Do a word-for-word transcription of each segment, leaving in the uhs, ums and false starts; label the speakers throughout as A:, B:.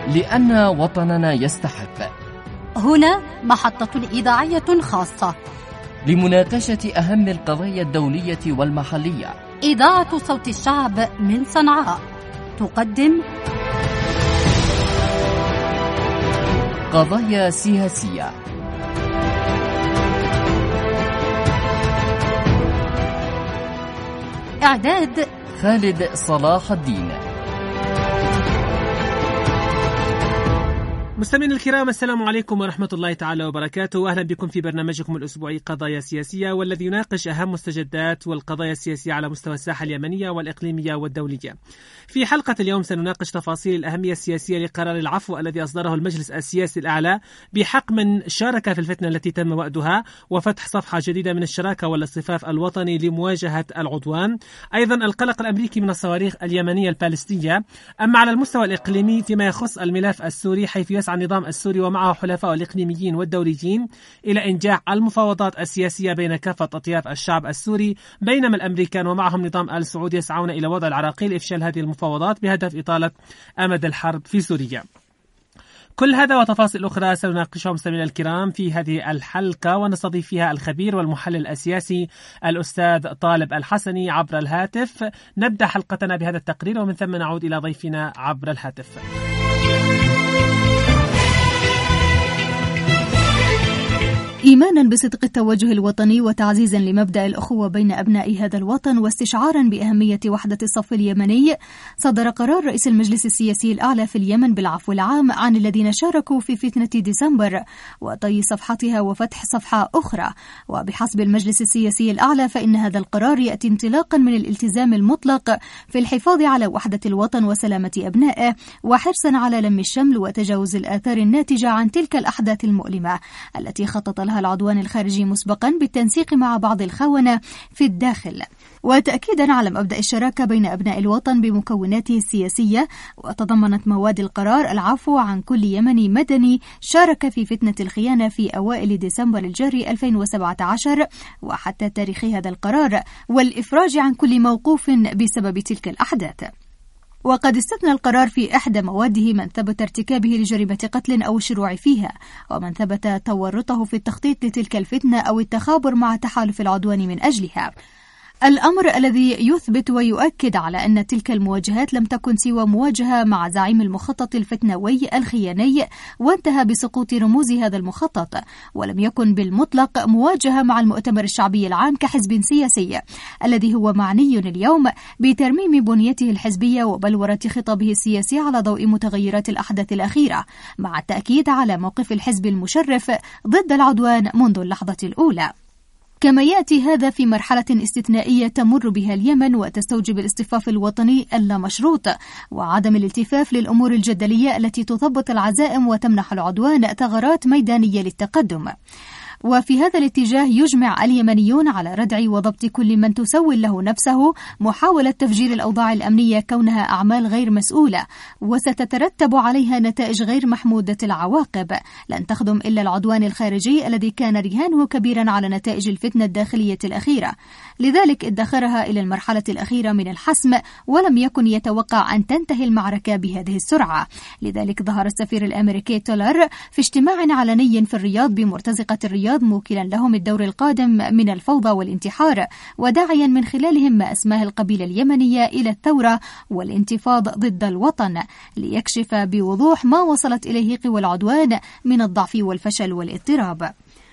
A: لأن وطننا يستحق.
B: هنا محطة إذاعية خاصة
A: لمناقشة أهم القضايا الدولية والمحلية.
B: إذاعة صوت الشعب من صنعاء تقدم
A: قضايا سياسية.
B: إعداد
A: خالد صلاح الدين.
C: مستمعينا الكرام، السلام عليكم ورحمة الله تعالى وبركاته. أهلا بكم في برنامجكم الأسبوعي قضايا سياسية، والذي يناقش أهم مستجدات والقضايا السياسية على مستوى الساحة اليمنية والإقليمية والدولية. في حلقة اليوم سنناقش تفاصيل الأهمية السياسية لقرار العفو الذي أصدره المجلس السياسي الأعلى بحق من شارك في الفتنة التي تم وأدها، وفتح صفحة جديدة من الشراكة والاصطفاف الوطني لمواجهة العدوان. أيضا القلق الأمريكي من الصواريخ اليمنية البالستية. أما على المستوى الإقليمي فيما يخص الملف السوري، حيث يسعى النظام السوري ومعه حلفاء الإقليميين والدوليين إلى إنجاح المفاوضات السياسية بين كافة أطياف الشعب السوري، بينما الأمريكان ومعهم نظام آل سعود يسعون إلى وضع العراقيل لإفشال هذه المفاوضات بهدف إطالة أمد الحرب في سوريا. كل هذا وتفاصيل أخرى سنناقشها مستمعينا الكرام في هذه الحلقة، ونستضيف فيها الخبير والمحلل السياسي الأستاذ طالب الحسني عبر الهاتف. نبدأ حلقتنا بهذا التقرير ومن ثم نعود إلى ضيفنا عبر الهاتف.
D: إيمانا بصدق التوجه الوطني وتعزيزا لمبدأ الأخوة بين أبناء هذا الوطن، واستشعارا بأهمية وحدة الصف اليمني، صدر قرار رئيس المجلس السياسي الأعلى في اليمن بالعفو العام عن الذين شاركوا في فتنة ديسمبر وطي صفحتها وفتح صفحة أخرى. وبحسب المجلس السياسي الأعلى فإن هذا القرار يأتي انطلاقا من الالتزام المطلق في الحفاظ على وحدة الوطن وسلامة أبنائه، وحرصا على لم الشمل وتجاوز الآثار الناتجة عن تلك الأحداث المؤلمة التي خطط لها العدوان الخارجي مسبقا بالتنسيق مع بعض الخونة في الداخل، وتأكيدا على مبدأ الشراكة بين أبناء الوطن بمكوناته السياسية. وتضمنت مواد القرار العفو عن كل يمني مدني شارك في فتنة الخيانة في أوائل ديسمبر الجاري ألفين وسبعة عشر وحتى تاريخ هذا القرار، والإفراج عن كل موقوف بسبب تلك الأحداث. وقد استثنى القرار في إحدى مواده من ثبت ارتكابه لجريمة قتل أو الشروع فيها، ومن ثبت تورطه في التخطيط لتلك الفتنة أو التخابر مع تحالف العدوان من أجلها. الأمر الذي يثبت ويؤكد على أن تلك المواجهات لم تكن سوى مواجهة مع زعيم المخطط الفتنوي الخياني، وانتهى بسقوط رموز هذا المخطط، ولم يكن بالمطلق مواجهة مع المؤتمر الشعبي العام كحزب سياسي الذي هو معني اليوم بترميم بنيته الحزبية وبلورة خطابه السياسي على ضوء متغيرات الأحداث الأخيرة، مع التأكيد على موقف الحزب المشرف ضد العدوان منذ اللحظة الأولى. كما يأتي هذا في مرحلة استثنائية تمر بها اليمن وتستوجب الاصطفاف الوطني اللامشروط وعدم الالتفاف للأمور الجدلية التي تثبط العزائم وتمنح العدوان ثغرات ميدانية للتقدم. وفي هذا الاتجاه يجمع اليمنيون على ردع وضبط كل من تسول له نفسه محاولة تفجير الأوضاع الأمنية كونها أعمال غير مسؤولة وستترتب عليها نتائج غير محمودة العواقب لن تخدم إلا العدوان الخارجي الذي كان رهانه كبيرا على نتائج الفتنة الداخلية الأخيرة. لذلك ادخرها إلى المرحلة الأخيرة من الحسم، ولم يكن يتوقع أن تنتهي المعركة بهذه السرعة. لذلك ظهر السفير الأمريكي تولر في اجتماع علني في الرياض بمرتزقة الرياض موكلا لهم الدور القادم من الفوضى والانتحار، وداعيا من خلالهم ما أسماه القبيلة اليمنية إلى الثورة والانتفاض ضد الوطن، ليكشف بوضوح ما وصلت إليه قوى العدوان من الضعف والفشل والاضطراب.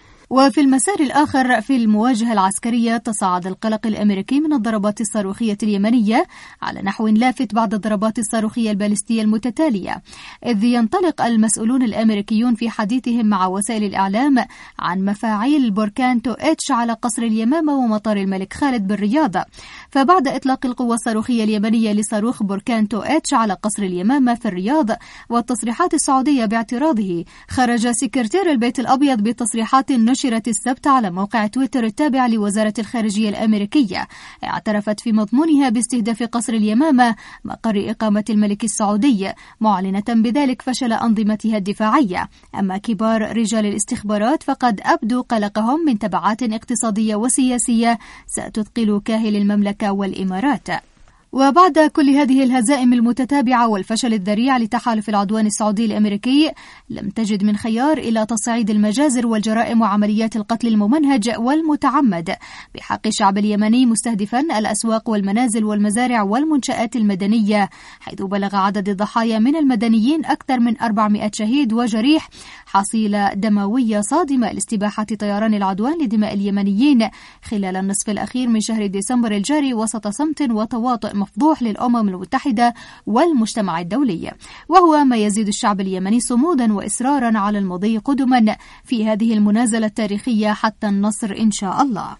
D: وفي المسار الآخر في المواجهة العسكرية تصاعد القلق الأمريكي من الضربات الصاروخية اليمنية على نحو لافت بعد الضربات الصاروخية البالستية المتتالية، إذ ينطلق المسؤولون الأمريكيون في حديثهم مع وسائل الإعلام عن مفاعيل بوركانتو إتش على قصر اليمامة ومطار الملك خالد بالرياض. فبعد إطلاق القوة الصاروخية اليمنية لصاروخ بوركانتو إتش على قصر اليمامة في الرياض والتصريحات السعودية باعتراضه، خرج سكرتير البيت الأبيض بتصريحات نشرت السبت على موقع تويتر التابع لوزارة الخارجية الأمريكية، اعترفت في مضمونها باستهداف قصر اليمامة مقر إقامة الملك السعودي، معلنة بذلك فشل أنظمتها الدفاعية. أما كبار رجال الاستخبارات فقد أبدوا قلقهم من تبعات اقتصادية وسياسية ستثقل كاهل المملكة والإمارات. وبعد كل هذه الهزائم المتتابعة والفشل الذريع لتحالف العدوان السعودي الأمريكي، لم تجد من خيار إلى تصعيد المجازر والجرائم وعمليات القتل الممنهج والمتعمد بحق الشعب اليمني، مستهدفا الأسواق والمنازل والمزارع والمنشآت المدنية، حيث بلغ عدد الضحايا من المدنيين أكثر من أربعمائة شهيد وجريح، حصيلة دموية صادمة لاستباحة طيران العدوان لدماء اليمنيين خلال النصف الأخير من شهر ديسمبر الجاري، وسط صمت وتواطؤ مفضوح للأمم المتحدة والمجتمع الدولي، وهو ما يزيد الشعب اليمني صمودا وإصرارا على المضي قدما في هذه المنازلة التاريخية حتى النصر إن شاء الله.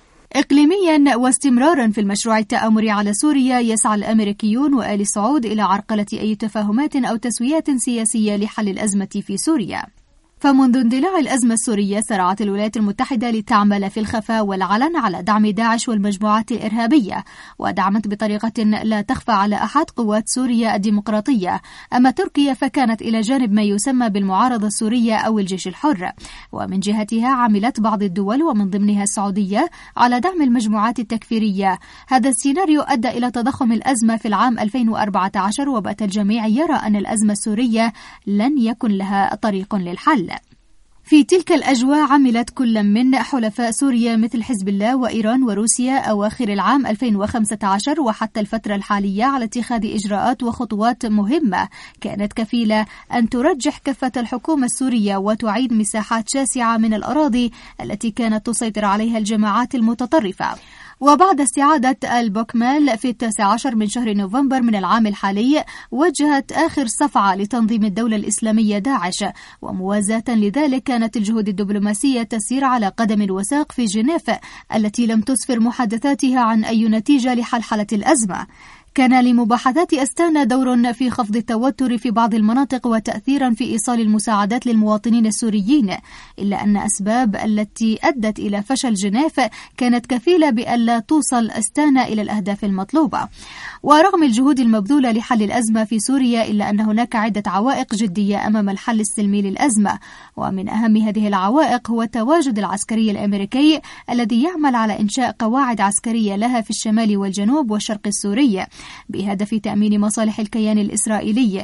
D: إقليميا واستمرارا في المشروع التآمري على سوريا، يسعى الأمريكيون وآل سعود إلى عرقلة أي تفاهمات أو تسويات سياسية لحل الأزمة في سوريا. فمنذ اندلاع الأزمة السورية سارعت الولايات المتحدة لتعمل في الخفاء والعلن على دعم داعش والمجموعات الإرهابية، ودعمت بطريقة لا تخفى على أحد قوات سوريا الديمقراطية. أما تركيا فكانت إلى جانب ما يسمى بالمعارضة السورية أو الجيش الحر. ومن جهتها عملت بعض الدول ومن ضمنها السعودية على دعم المجموعات التكفيرية. هذا السيناريو أدى إلى تضخم الأزمة في العام ألفين وأربعة عشر، وبات الجميع يرى أن الأزمة السورية لن يكن لها طريق للحل. في تلك الأجواء عملت كل من حلفاء سوريا مثل حزب الله وإيران وروسيا أواخر العام ألفين وخمسة عشر وحتى الفترة الحالية على اتخاذ إجراءات وخطوات مهمة كانت كفيلة أن ترجح كفة الحكومة السورية وتعيد مساحات شاسعة من الأراضي التي كانت تسيطر عليها الجماعات المتطرفة. وبعد استعادة البوكمال في التاسع عشر من شهر نوفمبر من العام الحالي، وجهت آخر صفعة لتنظيم الدولة الإسلامية داعش، وموازاة لذلك كانت الجهود الدبلوماسية تسير على قدم وساق في جنيف التي لم تسفر محادثاتها عن أي نتيجة لحلحلة الأزمة. كان لمباحثات أستانا دور في خفض التوتر في بعض المناطق وتأثيرا في إيصال المساعدات للمواطنين السوريين، إلا أن أسباب التي أدت إلى فشل جنيف كانت كفيلة بألا توصل أستانا إلى الأهداف المطلوبة. ورغم الجهود المبذولة لحل الأزمة في سوريا، إلا أن هناك عدة عوائق جدية أمام الحل السلمي للأزمة، ومن أهم هذه العوائق هو التواجد العسكري الأمريكي الذي يعمل على إنشاء قواعد عسكرية لها في الشمال والجنوب والشرق السوري بهدف تأمين مصالح الكيان الإسرائيلي،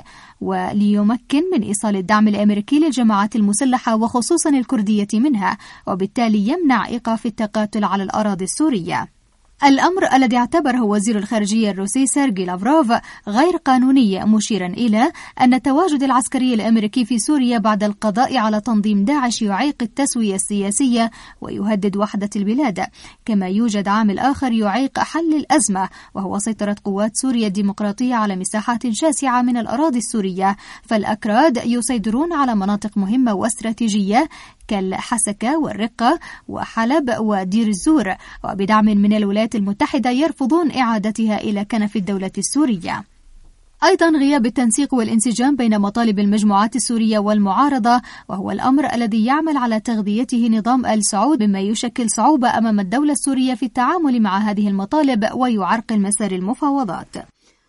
D: وليمكن من إيصال الدعم الأمريكي للجماعات المسلحة وخصوصا الكردية منها، وبالتالي يمنع إيقاف التقاتل على الأراضي السورية. الأمر الذي اعتبره وزير الخارجية الروسي سيرجي لافروف غير قانوني، مشيرا إلى أن التواجد العسكري الأمريكي في سوريا بعد القضاء على تنظيم داعش يعيق التسوية السياسية ويهدد وحدة البلاد، كما يوجد عامل آخر يعيق حل الأزمة، وهو سيطرة قوات سوريا الديمقراطية على مساحات شاسعة من الأراضي السورية. فالأكراد يسيطرون على مناطق مهمة واستراتيجية كالحسكة والرقة وحلب ودير الزور، وبدعم من الولايات المتحدة يرفضون إعادتها إلى كنف الدولة السورية. أيضا غياب التنسيق والانسجام بين مطالب المجموعات السورية والمعارضة، وهو الأمر الذي يعمل على تغذيته نظام آل سعود، مما يشكل صعوبة أمام الدولة السورية في التعامل مع هذه المطالب ويعرقل مسار المفاوضات.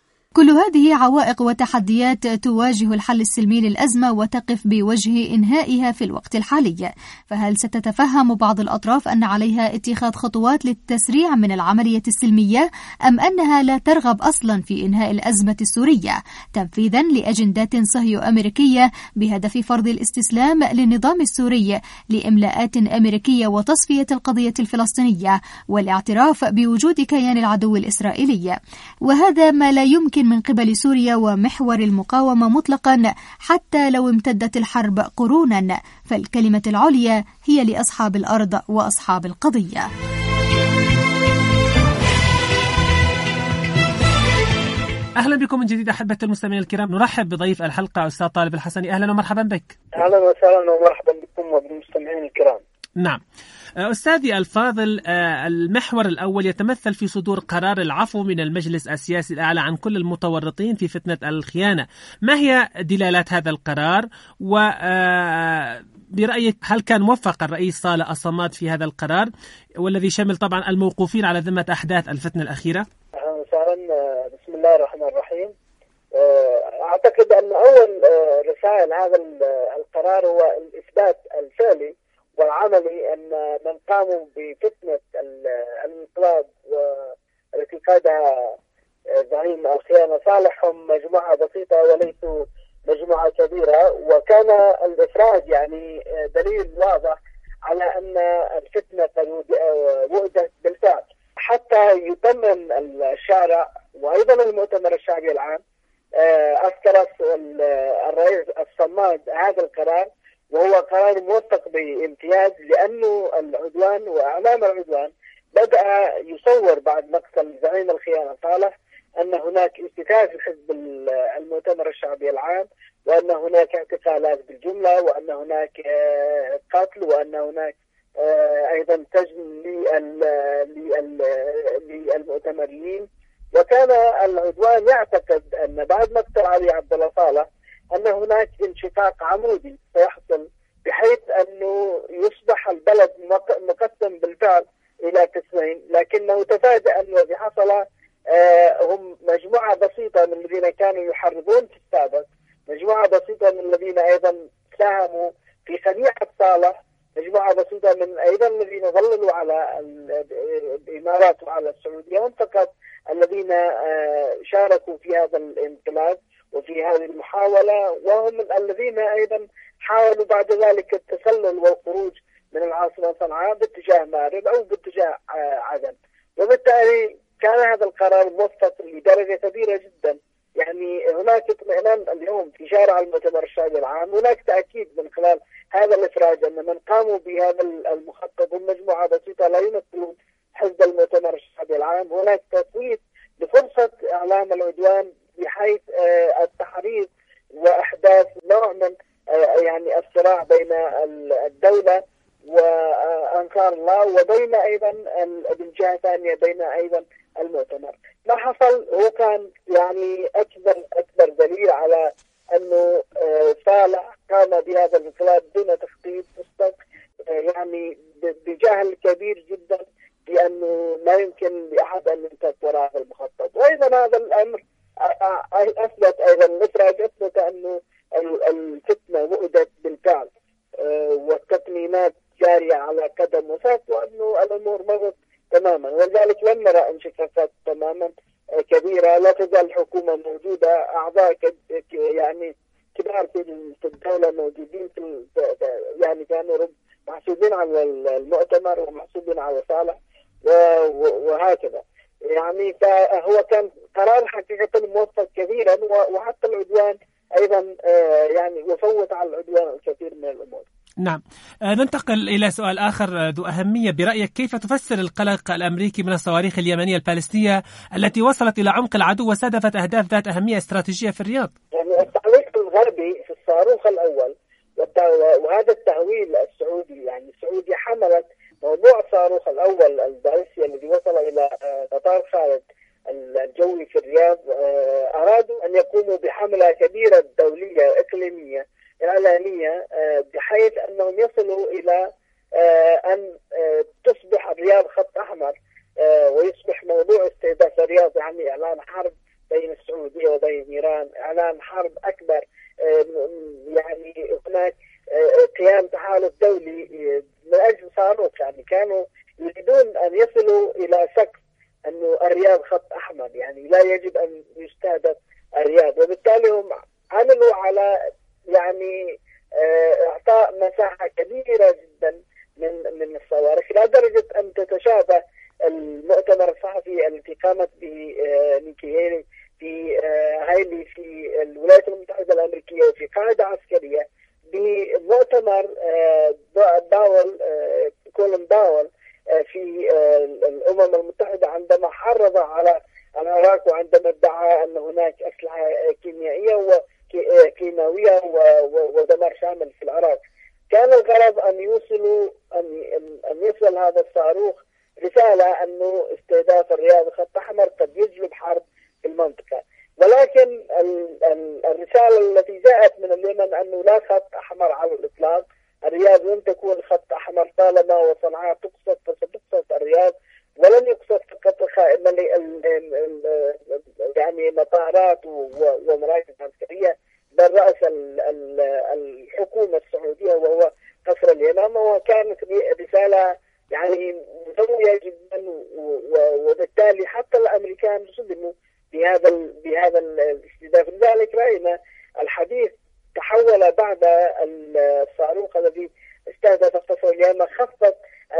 D: كل هذه عوائق وتحديات تواجه الحل السلمي للأزمة وتقف بوجه إنهائها في الوقت الحالي. فهل ستتفهم بعض الأطراف أن عليها اتخاذ خطوات للتسريع من العملية السلمية، أم أنها لا ترغب أصلا في إنهاء الأزمة السورية تنفيذا لأجندات صهيو أمريكية بهدف فرض الاستسلام للنظام السوري لإملاءات أمريكية وتصفية القضية الفلسطينية والاعتراف بوجود كيان العدو الإسرائيلي؟ وهذا ما لا يمكن من قبل سوريا ومحور المقاومة مطلقا، حتى لو امتدت الحرب قرونا، فالكلمة العليا هي لأصحاب الأرض وأصحاب القضية.
C: أهلا بكم من جديد أحبة المستمعين الكرام. نرحب بضيف الحلقة أستاذ طالب الحسني. أهلا ومرحبا بك.
E: أهلا وسهلا ومرحبا بكم وبالمستمعين الكرام.
C: نعم أستاذي الفاضل، المحور الأول يتمثل في صدور قرار العفو من المجلس السياسي الأعلى عن كل المتورطين في فتنة الخيانة. ما هي دلالات هذا القرار؟ وبرأيك هل كان موفق الرئيس صالح الصماد في هذا القرار، والذي شمل طبعا الموقوفين على ذمة أحداث الفتنة الأخيرة؟
E: أهلا وسهلا. بسم الله الرحمن الرحيم. أعتقد أن أول رسائل هذا القرار هو الإثبات الفعلي والعملي أن من قاموا بفتنة الانقلاب والتي قادها زعيم الخيانة صالح هم مجموعة بسيطة وليسوا مجموعة كبيرة. وكان الإفراج يعني دليل واضح على أن الفتنة قد وجدت بالفعل، حتى يتمم الشارع وأيضا المؤتمر الشعبي العام أذكر الرئيس الصماد هذا القرار، وهو قرار موثق بامتياز، لأنه العدوان وأعلام العدوان بدأ يصور بعد مقتل زعيم الخيانة صالح أن هناك استتاف في حزب المؤتمر الشعبي العام، وأن هناك اعتقالات بالجملة، وأن هناك قتل، وأن هناك أيضا سجن للمؤتمرين. وكان العدوان يعتقد أن بعد مقتل علي عبد الله صالح أن هناك انشقاق عمودي سيحصل، بحيث أنه يصبح البلد مقسم بالفعل إلى قسمين، لكنه تفاجأ أن الذي حصل هم مجموعة بسيطة من الذين كانوا يحرضون في السابق، مجموعة بسيطة من الذين أيضا ساهموا في خديعة صالح، مجموعة بسيطة من أيضا الذين ظللوا على الإمارات وعلى السعودية، هم فقط الذين شاركوا في هذا الانقلاب وفي هذه المحاولة، وهم الذين أيضا حاولوا بعد ذلك التسلل والخروج من العاصمة صنعاء باتجاه مأرب أو باتجاه عدن. وبالتالي كان هذا القرار موثق لدرجة كبيرة جدا. يعني هناك اطمئنان اليوم في شارع المؤتمر الشعبي العام، هناك تأكيد من خلال هذا الإفراج أن من قاموا بهذا المخطط هم مجموعة بسيطة لا يمثلون حزب المؤتمر الشعبي العام. هناك تسويف لفرصة إعلام العدوان بحيث التحريض وإحداث نوع من يعني الصراع بين الدولة وأنصار الله وبين أيضا من جهة ثانية بين أيضا المؤتمر. ما حصل هو كان يعني أكبر أكبر دليل على أنه صالح قام بهذا الانقلاب دون تخطيط مسبق، يعني بجهل كبير جدا، لأنه لا يمكن لأحد أن يمتد وراء هذا المخطط. وأيضا هذا الأمر أثبت أيضا الإفراج أثبت أنه الفتنة وجدت بالفعل والتقنينات جارية على قدم وساق، وأنه الأمور مرت تماما. ولذلك لم نرى انشقاقات تماما كبيرة. لا تزال الحكومة موجودة، أعضاء يعني كبار في الدولة موجودين في يعني كانوا محسوبين على المؤتمر ومحسوبين على صالح وهكذا. يعني فهو كان قرار حقيقة موفق كثيرا، وحتى العدوان أيضا يعني وفوت على العدوان الكثير من الأمور.
C: نعم. ننتقل إلى سؤال آخر ذو أهمية. برأيك كيف تفسر القلق الأمريكي من الصواريخ اليمنية البالستية التي وصلت إلى عمق العدو وستهدفت أهداف ذات أهمية استراتيجية في الرياض؟
E: يعني التعليق الغربي في الصاروخ الأول وهذا التهويل السعودي، يعني السعودية حملت موضوع الصاروخ الأول البالستي الذي وصل إلى مطار خالد الجوي في الرياض. أرادوا أن يقوموا بحملة كبيرة دولية إقليمية إعلانية بحيث أنهم يصلوا إلى أن تصبح الرياض خط أحمر، ويصبح موضوع استهداف الرياض يعني إعلان حرب بين السعودية وبين إيران، إعلان حرب أكبر. يعني هناك قيام تحالف دولي من أجل صاروخ، يعني كانوا يريدون أن يصلوا إلى سقف أنه الرياض خط أحمر، يعني لا يجب أن يستهدف الرياض. وبالتالي هم عملوا على يعني اعطاء مساحه كبيره جدا من من الصواريخ، الى درجه ان تتشابه المؤتمر الصحفي التي قامت به نيكي هيلي في هايلي في الولايات المتحده الامريكيه وفي قاعده عسكريه بمؤتمر باول كولين باول في الامم المتحده عندما حرض على العراق، وعندما ادعى ان هناك اسلحه كيميائيه و كيماوية ودمار شامل في العراق. كان الغرض أن يوصلوا أن أن يصل هذا الصاروخ رسالة أنه استهداف الرياض خط أحمر قد يجلب حرب في المنطقة. ولكن الرسالة التي جاءت من اليمن أنه لا خط أحمر على الإطلاق، الرياض لن تكون خط أحمر طالما وصنعاء تقصد فستقصد الرياض، ولن يقصد فقط يعني مطارات ومراكز عسكرية، بل رأس الحكومة السعودية وهو قصر اليمامة. وكانت رسالة يعني قوية جدا، وبالتالي حتى الأمريكان صدموا بهذا الحديث تحول بعد الصاروخ الذي استهدف قصر اليمن، خفت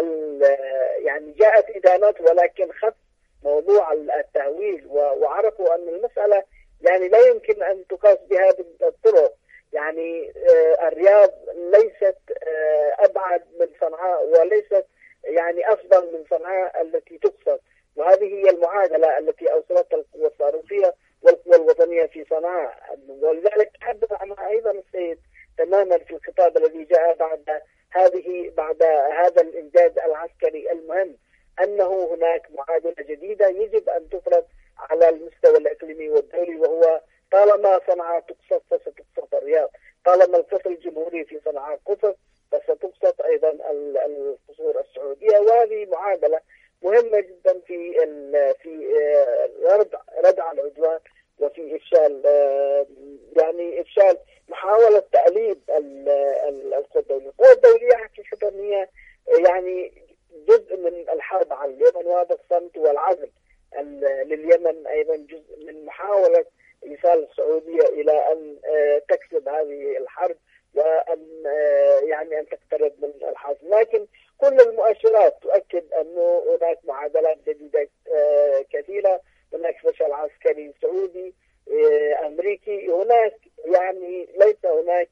E: يعني جاءت إدانات ولكن خف موضوع التهويل، وعرفوا أن المسألة يعني لا يمكن أن تقاس بهذه الطرق. يعني الرياض ليست أبعد من صنعاء وليست يعني أفضل من صنعاء التي تقصد، وهذه هي المعادلة التي أوصلتها القوة الصاروخية والقوى الوطنية في صنعاء. ولذلك تحدث عنها أيضا السيد تماما في الخطاب الذي جاء بعد هذه بعد هذا الإنجاز العسكري المهم، أنه هناك معادلة جديدة يجب أن تفرض على المستوى الإقليمي والدولي، وهو طالما صنعاء تقصد فستقصد الرياض، طالما القصر الجمهوري في صنعاء قصد فستقصد أيضا القصور السعودية. وهذه معادلة مهمة جدا في في ردع ردع العدوان وفي إفشال يعني إفشال محاولة تأليب القوى الدولية. القوى الدولية حقيقة هي يعني جزء من الحرب على اليمن، وهذا الصمت والعزم لليمن أيضا جزء من محاولة إيصال السعودية إلى أن تكسب هذه الحرب وأن يعني أن تقترب من الحاصل. لكن كل المؤشرات تؤكد أنه هناك معادلات جديدة كثيرة، هناك فشل عسكري سعودي أمريكي، هناك يعني ليس هناك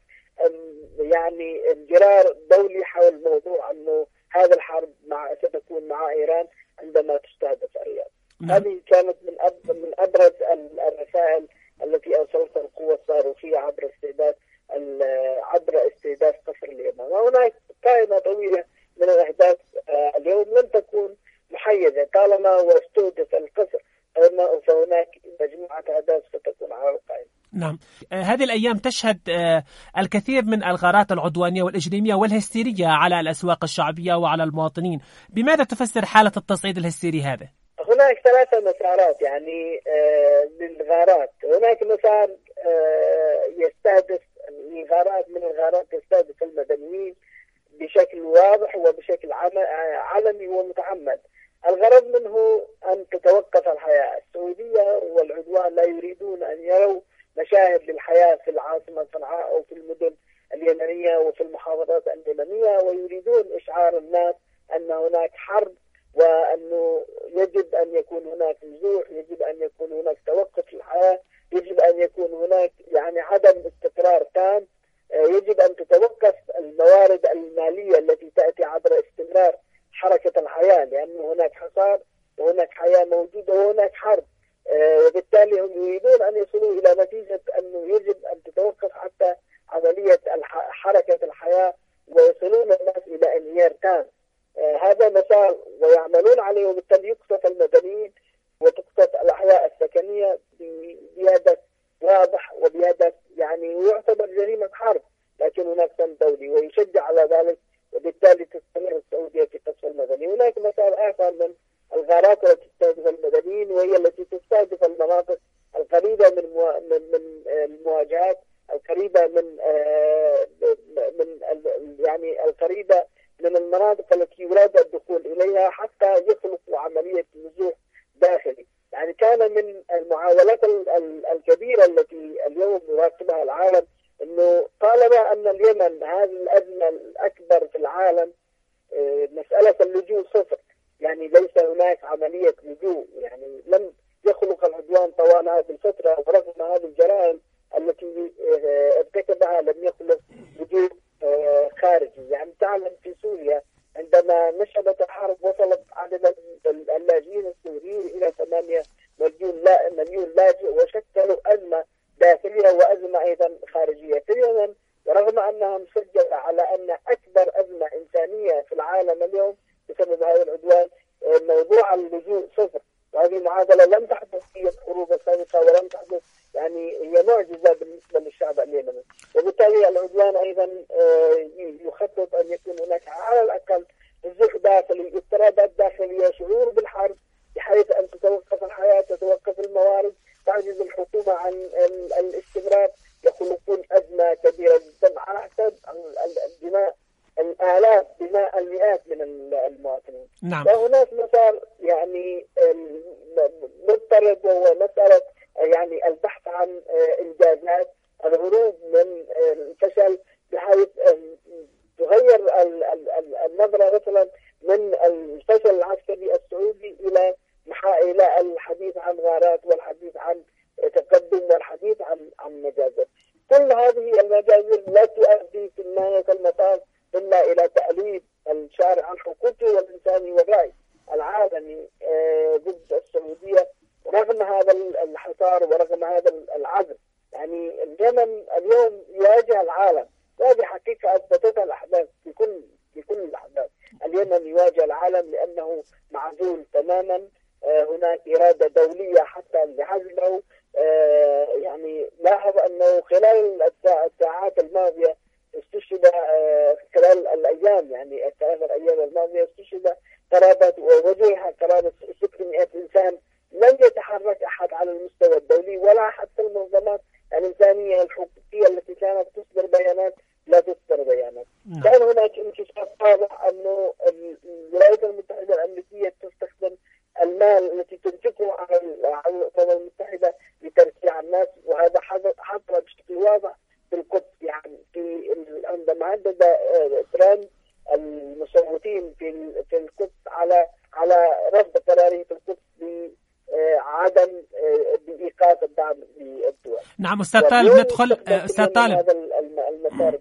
E: يعني انجرار دولي حول موضوع أنه هذا الحرب مع ستكون مع إيران عندما تستهدف الرياض. هذه كانت من من أبرز الرسائل التي أوصلتها القوة الصاروخية عبر استهداف عبر استهداف قصر اليمن. وهناك قائمة طويلة من الأهداف اليوم لن تكون محيدة، طالما واستهدف القصر فهناك مجموعة أهداف ستكون على القائمة.
C: نعم، هذه الأيام تشهد الكثير من الغارات العدوانية والإجرامية والهستيرية على الأسواق الشعبية وعلى المواطنين. بماذا تفسر حالة التصعيد الهستيري هذا؟
E: هناك ثلاثة مسارات يعني للغارات. هناك مسار يستهدف الغارات من الغارات تستهدف المدنيين بشكل واضح وبشكل علني ومتعمد. الغرض منه أن تتوقف الحياة السعودية، والعدوان لا يريدون أن يروا مشاهد للحياة في العاصمة صنعاء أو في المدن اليمنية وفي المحافظات اليمنية، ويريدون إشعار الناس أن هناك حرب وأنه يجب أن يكون هناك نزوح، يجب أن يكون هناك توقف للحياة، يجب أن يكون هناك يعني عدم استقرار تام، يجب أن تتوقف الموارد المالية التي تأتي عبر استمرار حركة الحياة، لأن هناك حصار وهناك حياة موجودة وهناك حرب، وبالتالي هم يريدون أن يصلوا إلى نتيجة أنه يجب أن تتوقف حتى عملية حركة الحياة ويصلون الناس إلى انهيار تام. هذا مسار ويعملون عليه، وبالتالي يقصف المدنيين وتقصف الأحياء السكنية بهدف واضح وبهدف يعني يعتبر جريمة حرب، لكن هناك صمت دولي ويشجع على ذلك، وبالتالي تستمر السعودية في قصف المدنيين. هناك مسار آخر من الغارات التي تستهدف المدنيين، وهي التي تستهدف المناطق القريبة من من من المواجهات، القريبة من من يعني القريبة من المناطق التي يراد الدخول إليها حتى يخلقوا عملية نزوح داخلي. يعني كان من المعاولات الكبيرة التي اليوم يراقبها العالم أنه طالما أن اليمن هذه الأزمة الأكبر في العالم، مسألة اللجوء صفر، يعني ليس هناك عملية لجوء، يعني لم يخلق العدوان طوال هذه الفترة ورغم هذه الجرائم التي ارتكبها لم يخلق لجوء خارجي. يعني تعلم في سوريا عندما نشبت الحرب وصلت عدد اللاجئين السوريين إلى ثمانية مليون لاجئ، وشكلوا أزمة داخلية وأزمة أيضا خارجية في اليمن، ورغم أنها مسجلة على أن أكبر أزمة إنسانية في العالم اليوم بسبب هذا العدوان موضوع اللجوء صفر. وهذه معادلة لم تحدث في الحروب السابقة ولم تحدث، يعني هي معجزة بالنسبة للشعب اليمني. وبالتالي العدوان أيضا يخطط أن يكون هناك على الأقل نزوح داخلي، اضطرابات داخلية، شعور بالحرب بحيث أن تتوقف الحياة، تتوقف الموارد، تعجز الحكومة عن الاستمرار، يخلقون أزمة كبيرة جدا على حساب الدماء الآلاف دماء المئات من المواطنين.
C: نعم.
E: وهناك مسار يعني مضطرب، وهو مسألة يعني البحث عن إنجازات، الهروب فشل بحيث تغير النظرة مثلا من الفشل العسكري السعودي إلى إلى الحديث عن غارات والحديث عن تقدم والحديث عن عن مجازر. كل هذه المجازر لا تؤدي في نهاية المطاف إلا إلى تأليف الشارع الحقوقي والإنساني والرأي العالمي ضد السعودية رغم هذا الحصار ورغم هذا العزم. يعني اليمن اليوم يواجه العالم، وهذه حقيقة أثبتتها الأحداث في كل في كل الأحداث. اليمن يواجه العالم لأنه معزول تماما، هناك إرادة دولية حتى لحجبه. يعني لاحظ أنه خلال الساعات الماضية استشهد خلال الأيام يعني الثلاث الأيام الماضية استشهد قرابة ووجهها قرابة ستمائة إنسان. لم يتحرك أحد على المستوى الدولي ولا حتى المنظمات الإنسانية الحقوقية التي كانت تصدر بيانات لا تصدر بيانات. كان هناك انكشاف واضح أنه الولايات المتحدة الأمريكية تستخدم المال التي تنفقه على الأمم المتحدة لتركيع الناس، وهذا حصل بشكل واضح في القدس. يعني في عندما هدد ترامب المصوتين في في القدس على على رفض قراره في القدس بعدم بإيقاف الدعم للدول.
C: نعم أستاذ طالب، ندخل أستاذ طالب
E: هذا المسار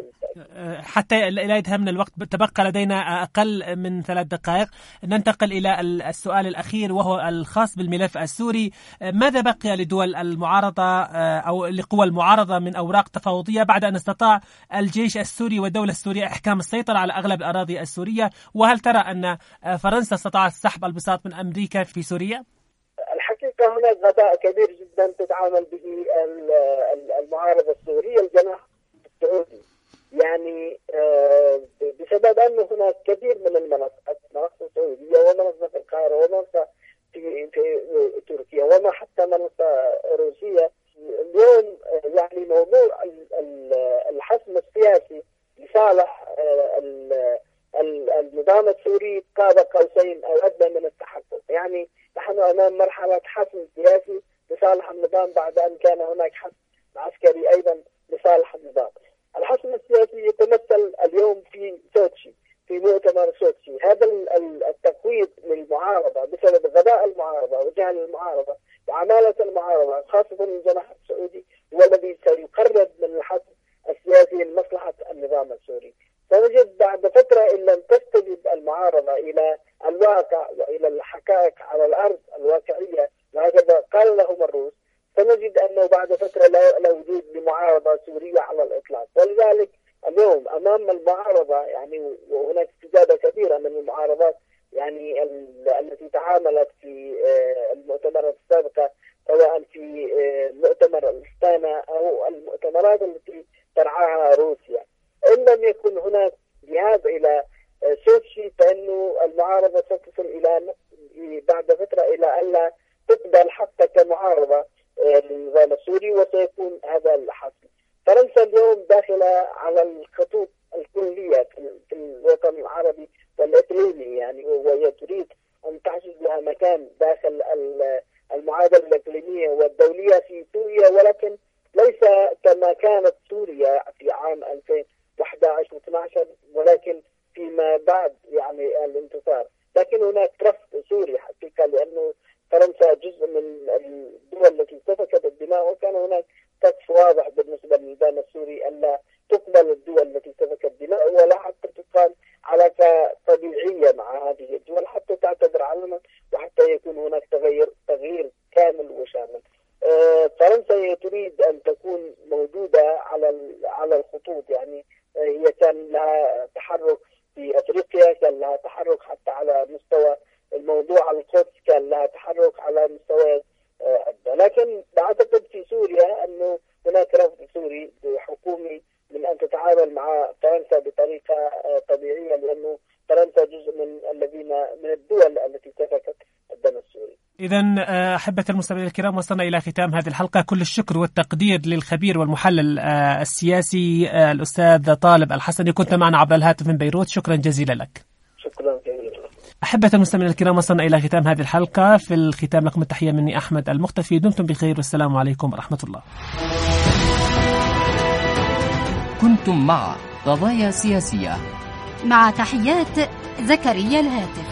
C: حتى لا يدهمنا الوقت، تبقى لدينا أقل من ثلاث دقائق. ننتقل إلى السؤال الأخير وهو الخاص بالملف السوري. ماذا بقي لدول المعارضة أو لقوى المعارضة من أوراق تفاوضية بعد أن استطاع الجيش السوري والدولة السورية إحكام السيطرة على أغلب الأراضي السورية؟ وهل ترى أن فرنسا استطاعت سحب البساط من أمريكا في سوريا؟
E: الحقيقة هناك غباء كبير جدا تتعامل به المعارضة السورية الجناح السعودي. يعني بسبب أن هناك كثير من المناطق، مناطق السعودية ومناطق القاهرة ومناطق في, في تركيا وما حتى مناطق روسية. اليوم يعني موضوع الحسم السياسي لصالح النظام السوري قاب قوسين أو أدنى من التحقق. يعني نحن أمام مرحلة حسم سياسي لصالح النظام بعد أن كان هناك حسم عسكري أيضا لصالح النظام. الحسم السياسي يتمثل اليوم في سوتشي، في مؤتمر سوتشي. هذا التقويض للمعارضة بسبب غباء المعارضة وجهل المعارضة وعمالة المعارضة خاصة الجناح السعودي هو الذي سيقرب من الحسم السياسي لمصلحة النظام السوري. سنجد بعد فترة إن لم تستجب المعارضة إلى الواقع وإلى الحقائق على الأرض الواقعية وهكذا قال لهم الروس، سنجد أنه بعد فترة لا وجود لمعارضة سورية على الإطلاق. ولذلك اليوم أمام المعارضة يعني وهناك استجابة كبيرة من المعارضات يعني التي تعاملت في المؤتمرات السابقة سواء في مؤتمر الأستانا أو المؤتمرات التي ترعاها روسيا. إن لم يكن هناك ذهاب إلى سوتشي فإنه المعارضة ستصل إلى بعد فترة إلى ألا تقبل حتى كمعارضة للنظام السوري وسيكون هذا الحسم. فرنسا اليوم داخلة على الخطوط الكلية في الوطن العربي والإقليمي يعني، وهي تريد أن تحجز لها مكان داخل المعادلة الإقليمية والدولية في سوريا، ولكن ليس كما كانت سوريا في عام ألفين وأحد عشر واثني عشر ولكن فيما بعد يعني الانتصار. لكن هناك رفض سوري حقيقة لأنه فرنسا جزء من الدول التي سفكت الدماء، وكان هناك سقف واضح بالنسبة للنظام السوري ألا تقبل الدول التي سفكت الدماء ولا حتى تقام علاقة طبيعية مع هذه الدول حتى تعتبر علما وحتى يكون هناك تغير تغيير كامل وشامل. فرنسا تريد أن تكون موجودة على على الخطوط. يعني هي كان لها تحرك في أفريقيا، كان لها تحرك حتى على مستوى الموضوع القدس، كان لها تحرك على مستوى لكن أعتقد في سوريا أنه هناك رفض سوري حكومي من أن تتعامل مع فرنسا بطريقة طبيعية، لأنه فرنسا جزء من الذين من الدول التي سفكت الدم السوري.
C: إذن أحبة المستمعين الكرام، وصلنا إلى ختام هذه الحلقة. كل الشكر والتقدير للخبير والمحلل السياسي الأستاذ طالب الحسني، كنت معنا عبر الهاتف من بيروت. شكرا جزيلا لك.
E: شكرا جزيلا.
C: أحبة المستمعين الكرام، وصلنا إلى ختام هذه الحلقة. في الختام لكم التحية مني أحمد المختفي. دمتم بخير والسلام عليكم ورحمة الله.
A: كنتم مع قضايا سياسية
B: مع تحيات زكريا الهاتف.